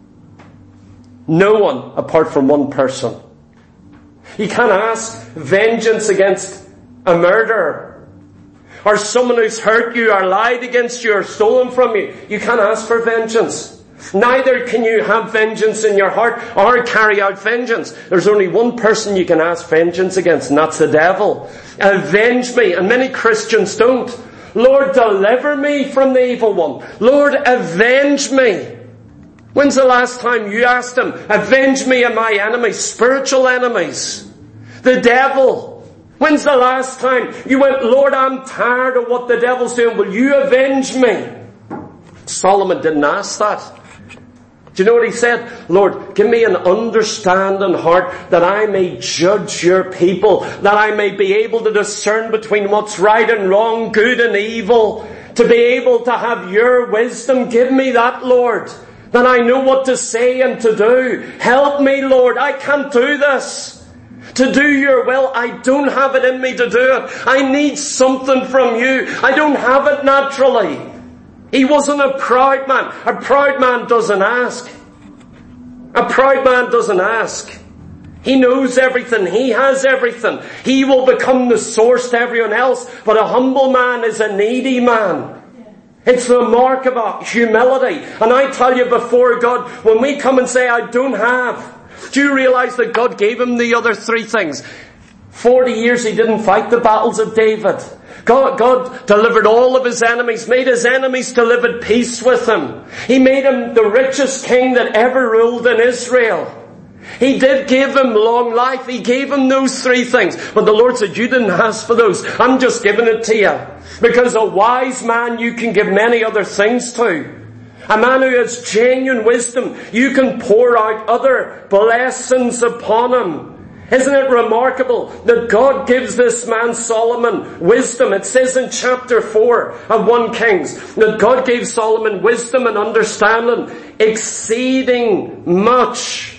No one apart from one person. You can't ask vengeance against a murderer or someone who's hurt you or lied against you or stolen from you. You can't ask for vengeance. Neither can you have vengeance in your heart or carry out vengeance. There's only one person you can ask vengeance against, and that's the devil. Avenge me. And many Christians don't. Lord, deliver me from the evil one. Lord, avenge me. When's the last time you asked him, avenge me of my enemies, spiritual enemies? The devil. When's the last time you went, Lord, I'm tired of what the devil's doing. Will you avenge me? Solomon didn't ask that. Do you know what he said? Lord, give me an understanding heart that I may judge your people, that I may be able to discern between what's right and wrong, good and evil, to be able to have your wisdom. Give me that, Lord, that I know what to say and to do. Help me, Lord. I can't do this. To do your will, I don't have it in me to do it. I need something from you. I don't have it naturally. He wasn't a proud man. A proud man doesn't ask. A proud man doesn't ask. He knows everything. He has everything. He will become the source to everyone else. But a humble man is a needy man. It's the mark of humility. And I tell you before God, when we come and say, I don't have, do you realize that God gave him the other three things? Forty years he didn't fight the battles of David. God, God delivered all of his enemies, made his enemies to live at peace with him. He made him the richest king that ever ruled in Israel. He did give him long life. He gave him those three things. But the Lord said, you didn't ask for those. I'm just giving it to you. Because a wise man you can give many other things to. A man who has genuine wisdom, you can pour out other blessings upon him. Isn't it remarkable that God gives this man Solomon wisdom? It says in chapter four of First Kings that God gave Solomon wisdom and understanding exceeding much.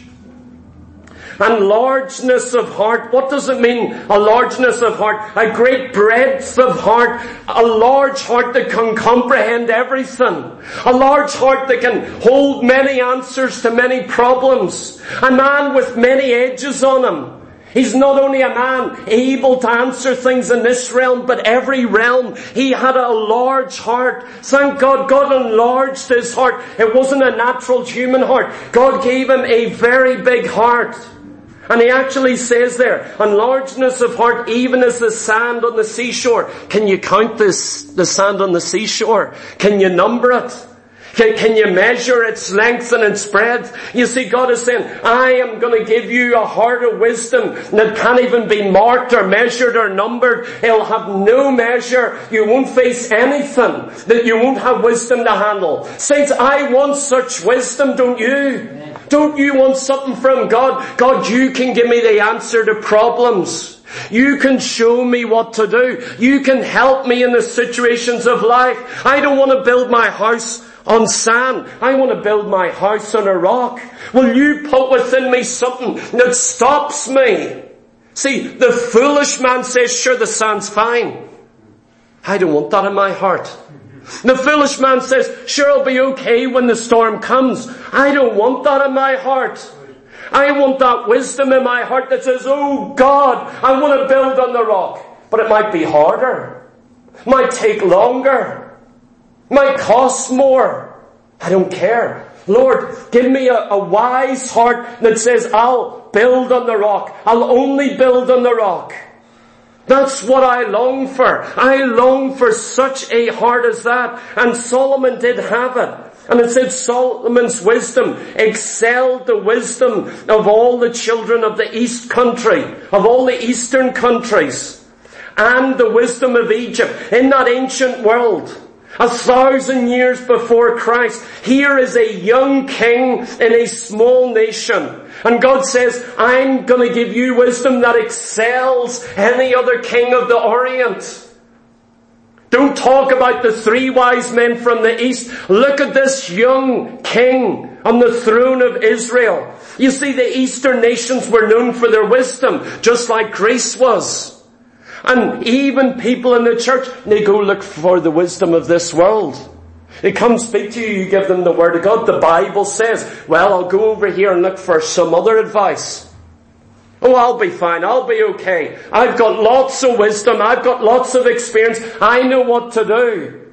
And largeness of heart. What does it mean, a largeness of heart? A great breadth of heart. A large heart that can comprehend everything. A large heart that can hold many answers to many problems. A man with many edges on him. He's not only a man able to answer things in this realm, but every realm. He had a large heart. Thank God, God enlarged his heart. It wasn't a natural human heart. God gave him a very big heart. And he actually says there, enlargedness of heart even as the sand on the seashore. Can you count this, the sand on the seashore? Can you number it? Can, can you measure its length and its breadth? You see, God is saying, I am going to give you a heart of wisdom that can't even be marked or measured or numbered. It'll have no measure. You won't face anything that you won't have wisdom to handle. Saints, I want such wisdom, don't you? Don't you want something from God? God, you can give me the answer to problems. You can show me what to do. You can help me in the situations of life. I don't want to build my house on sand. I want to build my house on a rock. Will you put within me something that stops me? See, the foolish man says, sure, the sand's fine. I don't want that in my heart. The foolish man says, sure, I'll be okay when the storm comes. I don't want that in my heart. I want that wisdom in my heart that says, oh God, I want to build on the rock. But it might be harder. Might take longer. Might cost more. I don't care. Lord, give me a, a wise heart that says, I'll build on the rock. I'll only build on the rock. That's what I long for. I long for such a heart as that. And Solomon did have it. And it said Solomon's wisdom excelled the wisdom of all the children of the East country, of all the Eastern countries, and the wisdom of Egypt. In that ancient world, a thousand years before Christ, here is a young king in a small nation. And God says, I'm going to give you wisdom that excels any other king of the Orient. Don't talk about the three wise men from the east. Look at this young king on the throne of Israel. You see, the Eastern nations were known for their wisdom, just like Greece was. And even people in the church, they go look for the wisdom of this world. They come speak to you, you give them the word of God. The Bible says, well, I'll go over here and look for some other advice. Oh, I'll be fine. I'll be okay. I've got lots of wisdom. I've got lots of experience. I know what to do.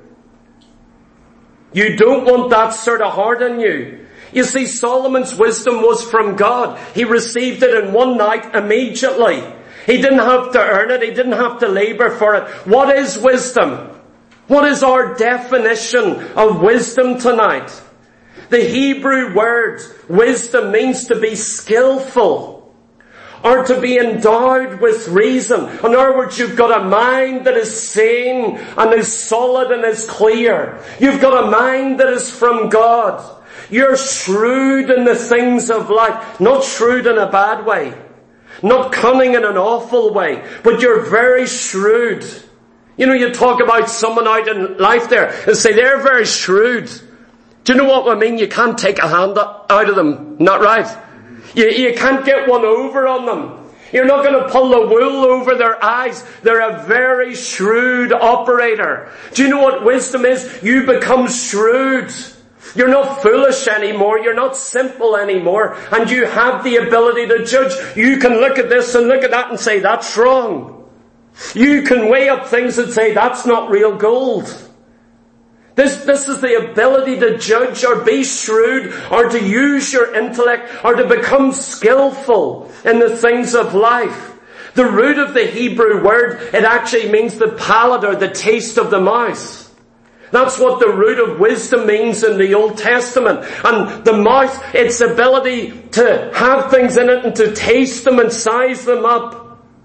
You don't want that sort of heart in you. You see, Solomon's wisdom was from God. He received it in one night immediately. He didn't have to earn it. He didn't have to labor for it. What is wisdom? What is our definition of wisdom tonight? The Hebrew word wisdom means to be skillful, or to be endowed with reason. In other words, you've got a mind that is sane and is solid and is clear. You've got a mind that is from God. You're shrewd in the things of life. Not shrewd in a bad way. Not cunning in an awful way. But you're very shrewd. You know, you talk about someone out in life there and say they're very shrewd. Do you know what I mean? You can't take a hand out of them. Not right? You, you can't get one over on them. You're not going to pull the wool over their eyes. They're a very shrewd operator. Do you know what wisdom is? You become shrewd. You're not foolish anymore. You're not simple anymore. And you have the ability to judge. You can look at this and look at that and say, that's wrong. You can weigh up things and say, that's not real gold. This, this is the ability to judge or be shrewd or to use your intellect or to become skillful in the things of life. The root of the Hebrew word, it actually means the palate or the taste of the mouth. That's what the root of wisdom means in the Old Testament. And the mouth, its ability to have things in it and to taste them and size them up.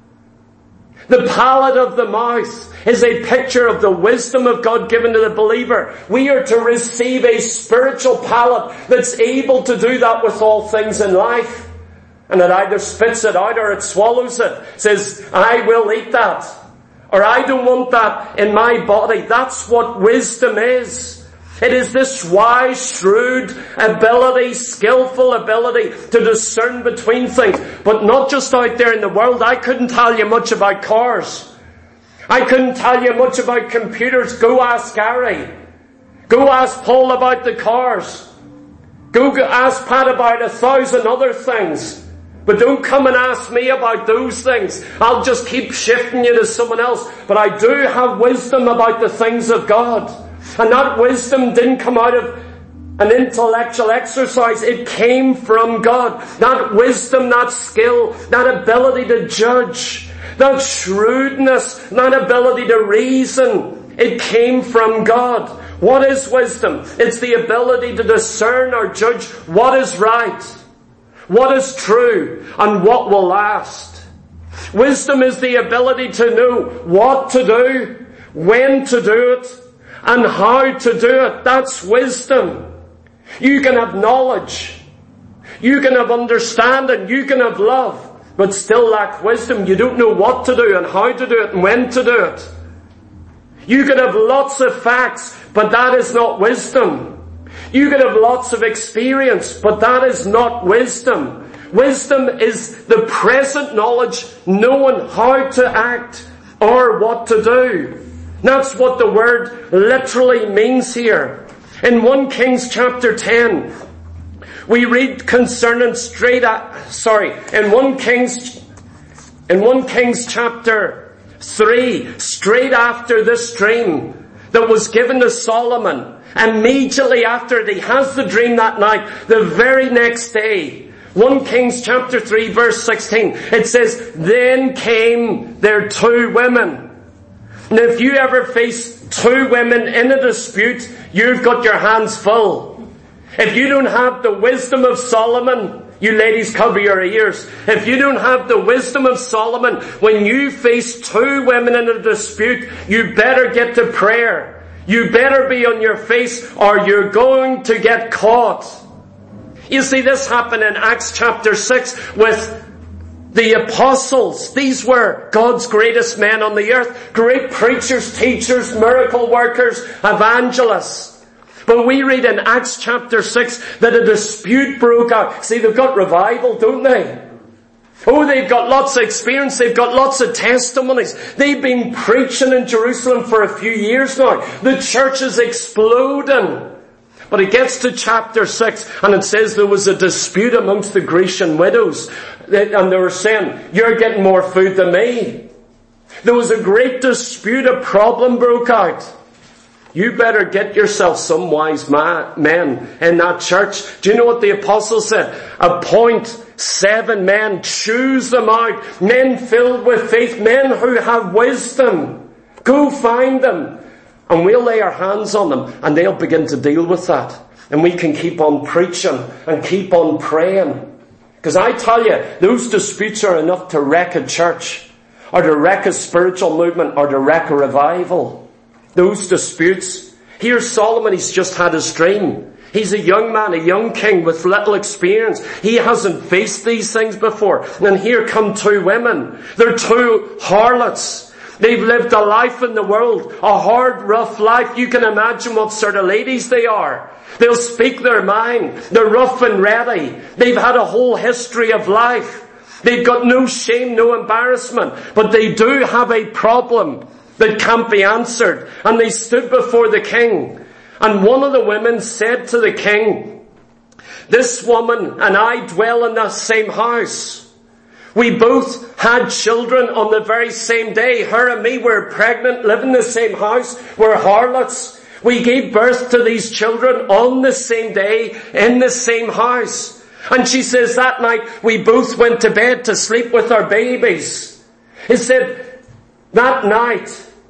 The palate of the mouth is a picture of the wisdom of God given to the believer. We are to receive a spiritual palate that's able to do that with all things in life. And it either spits it out or it swallows it. It says, I will eat that. Or I don't want that in my body. That's what wisdom is. It is this wise, shrewd ability, skillful ability to discern between things. But not just out there in the world. I couldn't tell you much about cars. I couldn't tell you much about computers. Go ask Gary. Go ask Paul about the cars. Go ask Pat about a thousand other things. But don't come and ask me about those things. I'll just keep shifting you to someone else. But I do have wisdom about the things of God. And that wisdom didn't come out of an intellectual exercise. It came from God. That wisdom, that skill, that ability to judge, that shrewdness, that ability to reason, it came from God. What is wisdom? It's the ability to discern or judge what is right, what is true, and what will last. Wisdom is the ability to know what to do, when to do it, and how to do it. That's wisdom. You can have knowledge, you can have understanding, you can have love, but still lack wisdom. You don't know what to do and how to do it and when to do it. You can have lots of facts, but that is not wisdom. You can have lots of experience, but that is not wisdom. Wisdom is the present knowledge, knowing how to act or what to do. That's what the word literally means here. In First Kings chapter ten, we read concerning straight at, sorry, in First Kings, in First Kings chapter three, straight after this dream that was given to Solomon, immediately after he has the dream that night, the very next day, First Kings chapter three verse sixteen, it says, then came there two women. And if you ever face two women in a dispute, you've got your hands full. If you don't have the wisdom of Solomon, you ladies cover your ears. If you don't have the wisdom of Solomon, when you face two women in a dispute, you better get to prayer. You better be on your face or you're going to get caught. You see, this happened in Acts chapter six with the apostles. These were God's greatest men on the earth. Great preachers, teachers, miracle workers, evangelists. But we read in Acts chapter six that a dispute broke out. See, they've got revival, don't they? Oh, they've got lots of experience. They've got lots of testimonies. They've been preaching in Jerusalem for a few years now. The church is exploding. But it gets to chapter six and it says there was a dispute amongst the Grecian widows. And they were saying, you're getting more food than me. There was a great dispute, a problem broke out. You better get yourself some wise men in that church. Do you know what the apostle said? Appoint seven men, choose them out, men filled with faith, men who have wisdom. Go find them. And we'll lay our hands on them and they'll begin to deal with that. And we can keep on preaching and keep on praying. Because I tell you, those disputes are enough to wreck a church, or to wreck a spiritual movement, or to wreck a revival. Those disputes. Here's Solomon, he's just had his dream. He's a young man, a young king with little experience. He hasn't faced these things before. And here come two women. They're two harlots. They've lived a life in the world, a hard, rough life. You can imagine what sort of ladies they are. They'll speak their mind. They're rough and ready. They've had a whole history of life. They've got no shame, no embarrassment. But they do have a problem that can't be answered. And they stood before the king. And one of the women said to the king, this woman and I dwell in the same house. We both had children on the very same day. Her and me were pregnant, live in the same house. We're harlots. We gave birth to these children on the same day, in the same house. And she says that night we both went to bed to sleep with our babies. He said that night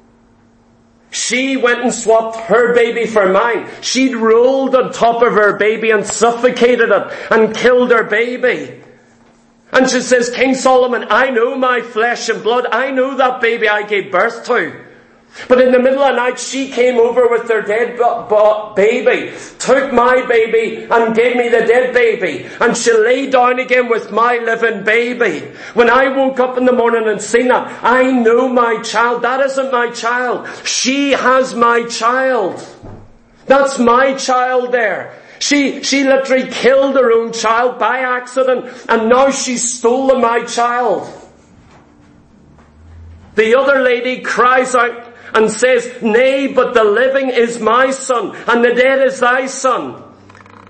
she went and swapped her baby for mine. She'd rolled on top of her baby and suffocated it and killed her baby. And she says, King Solomon, I know my flesh and blood. I know that baby I gave birth to. But in the middle of the night, she came over with their dead baby, took my baby and gave me the dead baby. And she lay down again with my living baby. When I woke up in the morning and seen that, I know my child. That isn't my child. She has my child. That's my child there. She, she literally killed her own child by accident, and now she's stolen my child. The other lady cries out and says, nay, but the living is my son, and the dead is thy son.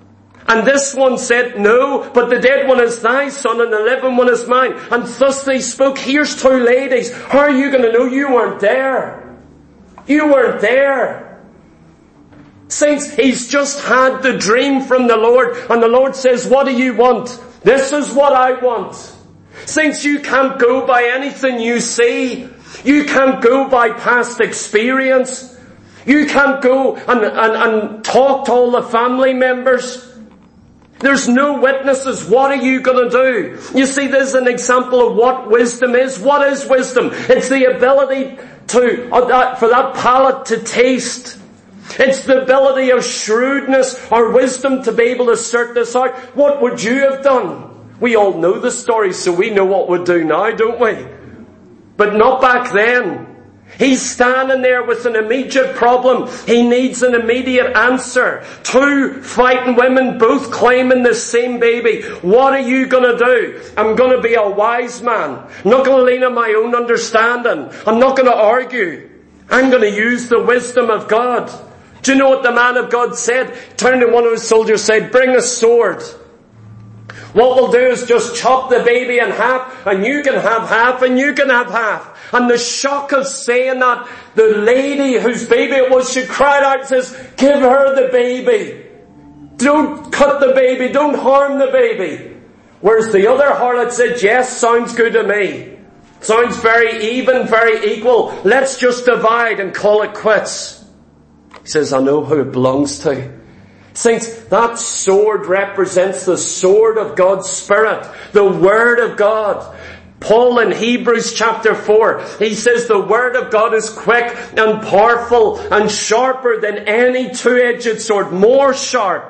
And this one said, no, but the dead one is thy son and the living one is mine. And thus they spoke. Here's two ladies. How are you going to know? You weren't there. You weren't there. Saints, he's just had the dream from the Lord. And the Lord says, what do you want? This is what I want. Saints, you can't go by anything you see. You can't go by past experience. You can't go and, and, and talk to all the family members. There's no witnesses. What are you going to do? You see, this is an example of what wisdom is. What is wisdom? It's the ability to, uh, that, for that palate to taste. It's the ability of shrewdness or wisdom to be able to sort this out. What would you have done? We all know the story, so we know what we'd do now, don't we? But not back then. He's standing there with an immediate problem. He needs an immediate answer. Two fighting women both claiming the same baby. What are you going to do? I'm going to be a wise man. I'm not going to lean on my own understanding. I'm not going to argue. I'm going to use the wisdom of God. Do you know what the man of God said? Turned to one of his soldiers, said, bring a sword. What we'll do is just chop the baby in half, and you can have half, and you can have half. And the shock of saying that, the lady whose baby it was, she cried out and says, give her the baby. Don't cut the baby, don't harm the baby. Whereas the other harlot said, yes, sounds good to me. Sounds very even, very equal. Let's just divide and call it quits. He says, I know who it belongs to. Saints, that sword represents the sword of God's Spirit, the Word of God. Paul in Hebrews chapter four, he says the Word of God is quick and powerful and sharper than any two-edged sword, more sharp.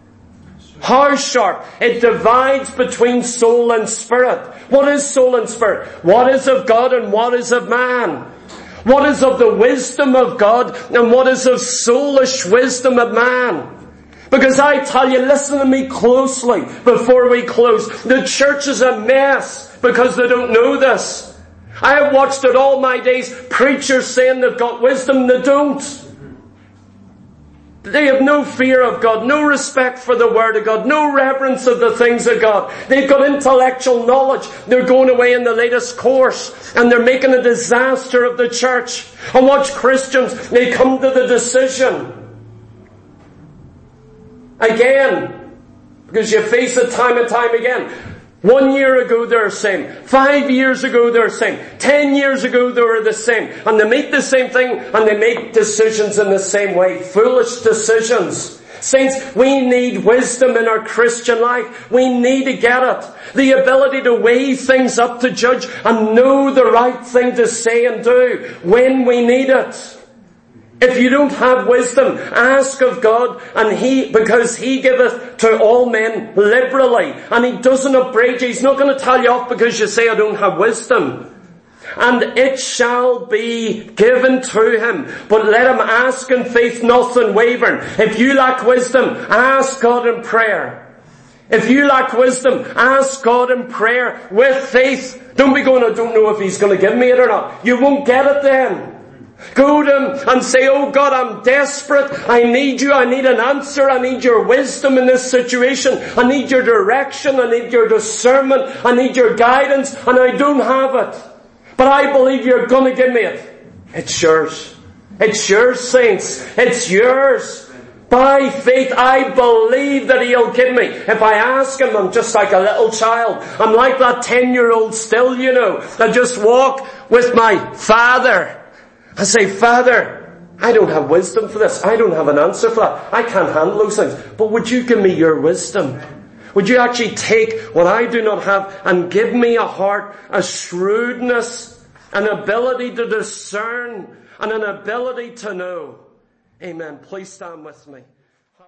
How sharp? It divides between soul and spirit. What is soul and spirit? What is of God and what is of man? What is of the wisdom of God and what is of soulish wisdom of man? Because I tell you, listen to me closely before we close. The church is a mess because they don't know this. I have watched it all my days. Preachers saying they've got wisdom, they don't. They have no fear of God, no respect for the Word of God, no reverence of the things of God. They've got intellectual knowledge. They're going away in the latest course and they're making a disaster of the church. And watch Christians, they come to the decision. Again, because you face it time and time again. One year ago they're the same. Five years ago they're the same. Ten years ago they were the same. And they make the same thing and they make decisions in the same way. Foolish decisions. Saints, we need wisdom in our Christian life. We need to get it. The ability to weigh things up to judge and know the right thing to say and do when we need it. If you don't have wisdom, ask of God, and He, because He giveth to all men liberally, and He doesn't upbraid you. He's not going to tell you off because you say, I don't have wisdom. And it shall be given to him, but let him ask in faith, nothing wavering. If you lack wisdom, ask God in prayer. If you lack wisdom, ask God in prayer with faith. Don't be going, I don't know if He's going to give me it or not. You won't get it then. Go to Him and say, oh God, I'm desperate. I need You. I need an answer. I need Your wisdom in this situation. I need Your direction. I need Your discernment. I need Your guidance. And I don't have it. But I believe You're going to give me it. It's yours. It's yours, saints. It's yours. By faith, I believe that He'll give me. If I ask Him, I'm just like a little child. I'm like that ten-year-old still, you know. I just walk with my father. I say, Father, I don't have wisdom for this. I don't have an answer for that. I can't handle those things. But would You give me Your wisdom? Would You actually take what I do not have and give me a heart, a shrewdness, an ability to discern, and an ability to know? Amen. Please stand with me.